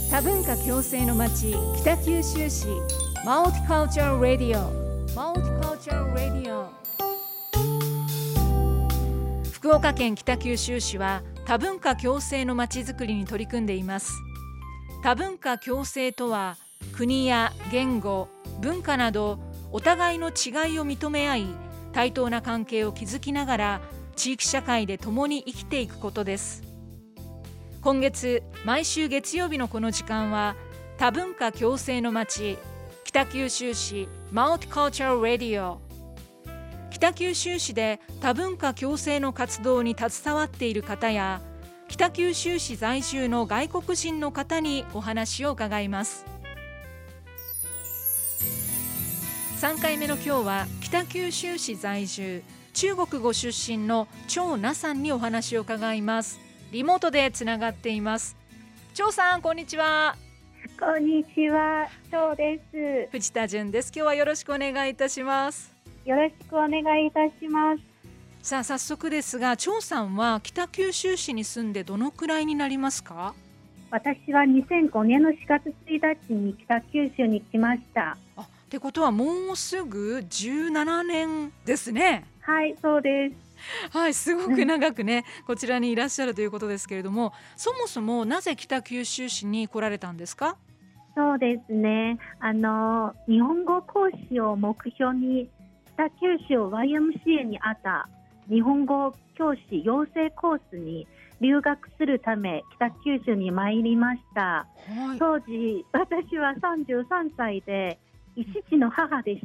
多文化共生の街北九州市マルティカルチャーラディオ福岡県北九州市は多文化共生の街づくりに取り組んでいます。多文化共生とは国や言語、文化などお互いの違いを認め合い対等な関係を築きながら地域社会で共に生きていくことです。今月毎週月曜日のこの時間は多文化共生の街北九州市マルティカルチャーラディオ。北九州市で多文化共生の活動に携わっている方や北九州市在住の外国人の方にお話を伺います。3回目の今日は北九州市在住中国語出身の張那さんにお話を伺います。リモートでつながっています。張さん、こんにちは。 こんにちは、張です。 藤田純です。今日はよろしくお願いいたします。 よろしくお願いいたします。 さあ早速ですが、張さんは北九州市に住んでどのくらいになりますか？ 私は2005年の4月1日に北九州に来ました。 ってことはもうすぐ17年ですね。 はい、そうです。 はい、すごく長くね、こちらにいらっしゃるということですけれども、そもそもなぜ北九州市に来られたんですか？ そうですね、日本語講師を目標に北九州 YMCA にあった日本語教師養成コースに留学するため北九州に参りました。はい、当時私は33歳で一児の母でした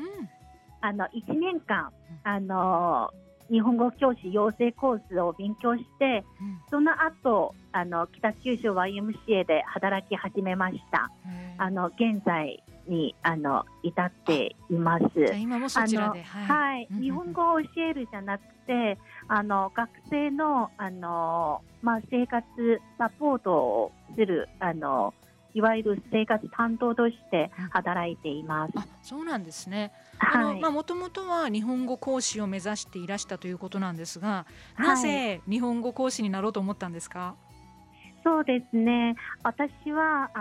。1年間日本語教師養成コースを勉強して、その後北九州 YMCA で働き始めました。現在に至っています。 今もそちらで、 日本語を教えるじゃなくて学生の、生活サポートをするいわゆる生活担当として働いています。 そうなんですね。もともとは日本語講師を目指していらしたということなんですが、なぜ日本語講師になろうと思ったんですか？ そうですね、私は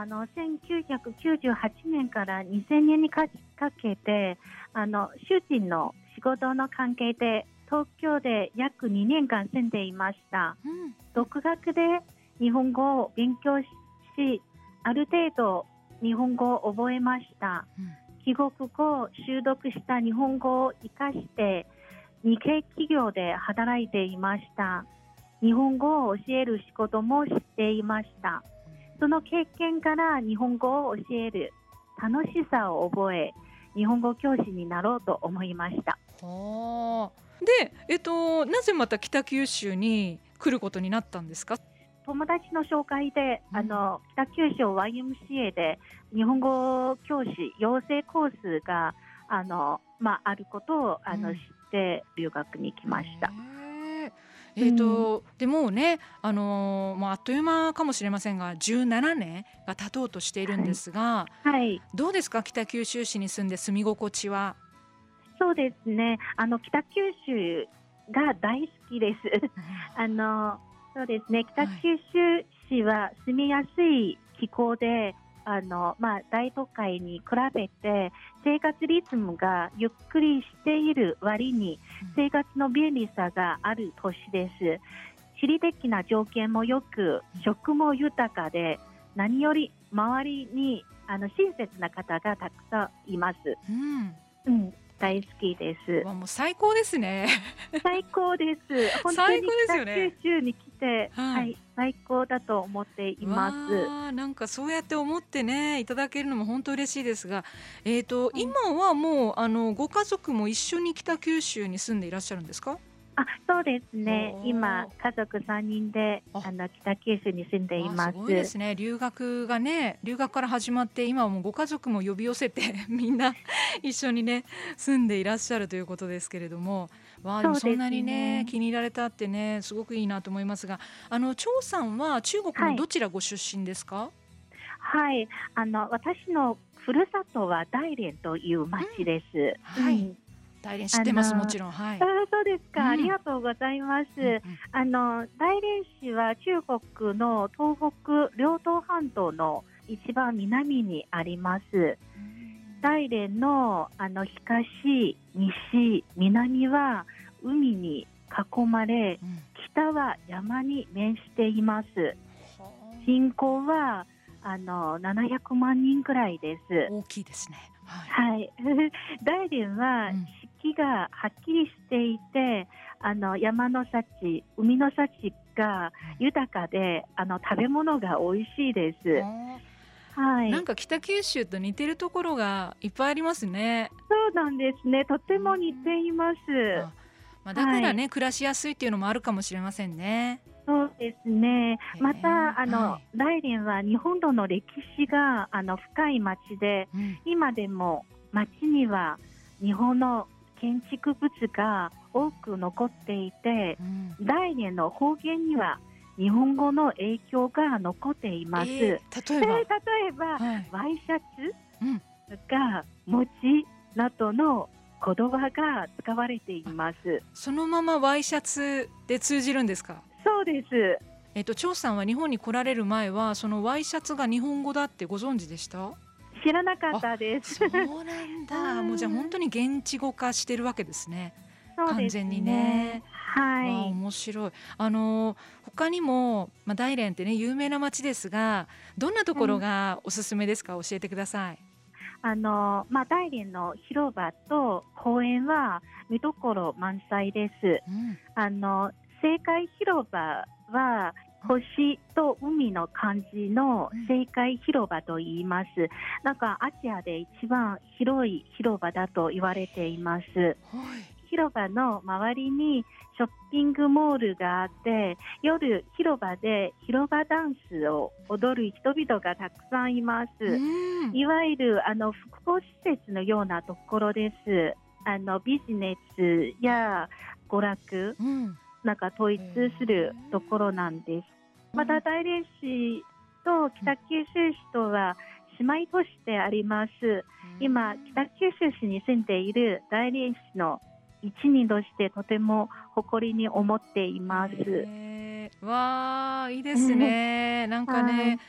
1998年から2000年にかけて主人の仕事の関係で東京で約2年間住んでいました。独学で日本語を勉強しある程度日本語を覚えました。帰国後習得した日本語を生かして日系企業で働いていました。日本語を教える仕事もしていました。その経験から日本語を教える楽しさを覚え日本語教師になろうと思いました。 で、なぜまた北九州に来ることになったんですか？ 友達の紹介で、北九州 YMCA で日本語教師養成コースがあることを知って留学に来ました。 でもうね、あっという間かもしれませんが17年が経とうとしているんですが、どうですか、北九州市に住んで住み心地は？ そうですね、北九州が大好きです。そうですね、北九州市は住みやすい気候で大都会に比べて生活リズムがゆっくりしている割に生活の便利さがある都市です。地理的な条件もよく食も豊かで何より周りに親切な方がたくさんいます。大好きです。 もう最高ですね。 最高です。本当に北九州に来て、最高だと思っています。 なんかそうやって思ってねいただけるのも本当嬉しいですが、今はもうご家族も一緒に北九州に住んでいらっしゃるんですか？ そうですね、今家族3人で北九州に住んでいます。 すごいですね。留学から始まって今はもうご家族も呼び寄せてみんな一緒にね住んでいらっしゃるということですけれども、でもそんなにね気に入られたってねすごくいいなと思いますが、張さんは中国のどちらご出身ですか？ 私のふるさとは大連という町です。 大連知ってます。もちろん、はい。 そうですか、ありがとうございます。大連市は中国の東北両東半島の一番南にあります。大連の東、西、南は海に囲まれ、北は山に面しています。人口は700万人くらいです。 大きいですね。 はい、大連は四季がはっきりしていて、山の幸、海の幸が豊かで、食べ物が美味しいです。はい、 なんか北九州と似てるところがいっぱいありますね。 そうなんですね。とても似ています。 だからね、暮らしやすいっていうのもあるかもしれませんね。 そうですね。また大連は日本との歴史が深い町で、今でも町には日本の建築物が多く残っていて、大連の方言には日本語の影響が残っています。例えば、ワイシャツが餅などの言葉が使われています。 そのままワイシャツで通じるんですか？ そうです。 張さんは日本に来られる前はそのワイシャツが日本語だってご存知でした？ 知らなかったです。 そうなんだ。もうじゃあ本当に現地語化してるわけですね。完全にね。 はい。 面白い。他にも、大連ってね有名な街ですが、どんなところがおすすめですか？教えてください。 大連の広場と公園は見どころ満載です。青海広場は星と海の漢字の青海広場と言います。なんかアジアで一番広い広場だと言われています。広場の周りにショッピングモールがあって、夜広場で広場ダンスを踊る人々がたくさんいます。いわゆる複合施設のようなところです。ビジネスや娯楽、なんか統一するところなんです。また大連市と北九州市とは姉妹都市であります。今北九州市に住んでいる大連市の一人としてとても誇りに思っています。 わー、いいですね。なんかね、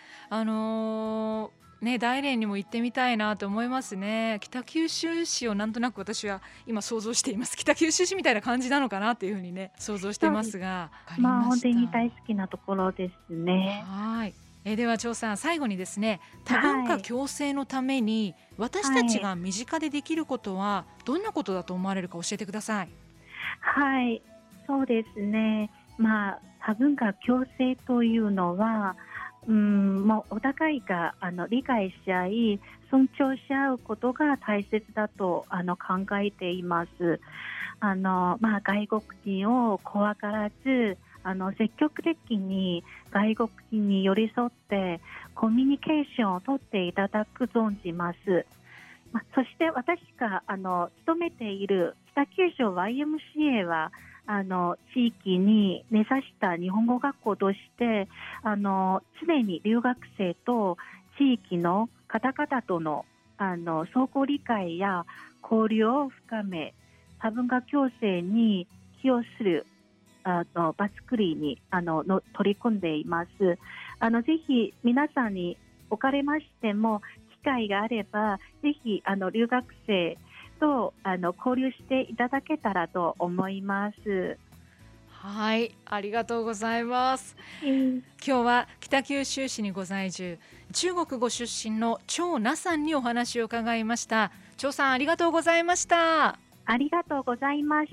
大連にも行ってみたいなと思いますね。北九州市をなんとなく私は今想像しています。北九州市みたいな感じなのかなっていうふうにね想像していますが、 本当に大好きなところですね。 はい。では張さん、最後にですね、多文化共生のために私たちが身近でできることはどんなことだと思われるか教えてください。 はい、そうですね。多文化共生というのはお互いが理解し合い尊重し合うことが大切だと考えています。外国人を怖がらず積極的に外国人に寄り添ってコミュニケーションをとっていただく存じます。そして私が勤めている北九州 YMCA は地域に根ざした日本語学校として常に留学生と地域の方々との相互理解や交流を深め、多文化共生に寄与する場作りに取り組んでいます。ぜひ皆さんにおかれましても機会があればぜひ留学生と交流していただけたらと思います。 はい、ありがとうございます。今日は北九州市にご在住、中国ご出身の張那さんにお話を伺いました。張さん、ありがとうございました。 ありがとうございました。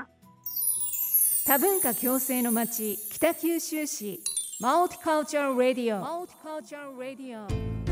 多文化共生の街、北九州市マルティカルチャルラディオ。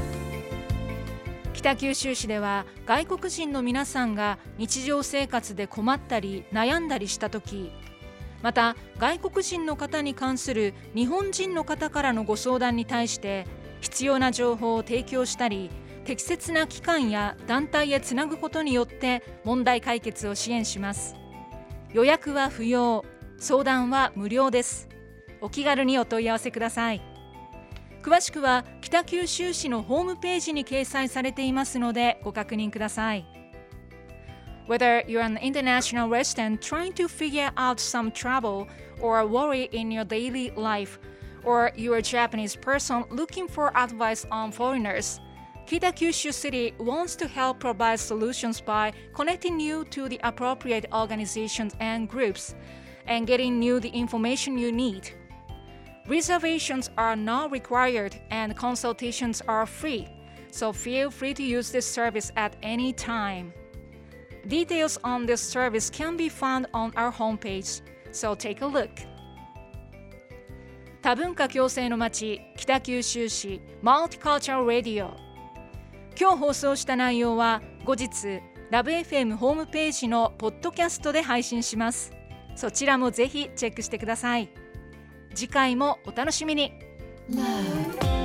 北九州市では外国人の皆さんが日常生活で困ったり悩んだりしたとき、また外国人の方に関する日本人の方からのご相談に対して必要な情報を提供したり、適切な機関や団体へつなぐことによって問題解決を支援します。予約は不要、相談は無料です。お気軽にお問い合わせください。詳しくは北九州市のホームページに掲載されていますのでご確認ください。 Whether you're an international resident trying to figure out some trouble or worry in your daily life, or you're a Japanese person looking for advice on foreigners, Kita Kyushu City wants to help provide solutions by connecting you to the appropriate organizations and groups and getting you the information you need. Reservations are not required and consultations are free, so feel free to use this service at any time. Details on this service can be found on our homepage, so take a look. 多文化共生の街、北九州市マルティカルチャルラディオ。今日放送した内容は後日ラブ FM ホームページのポッドキャストで配信します。そちらもぜひチェックしてください。次回もお楽しみに。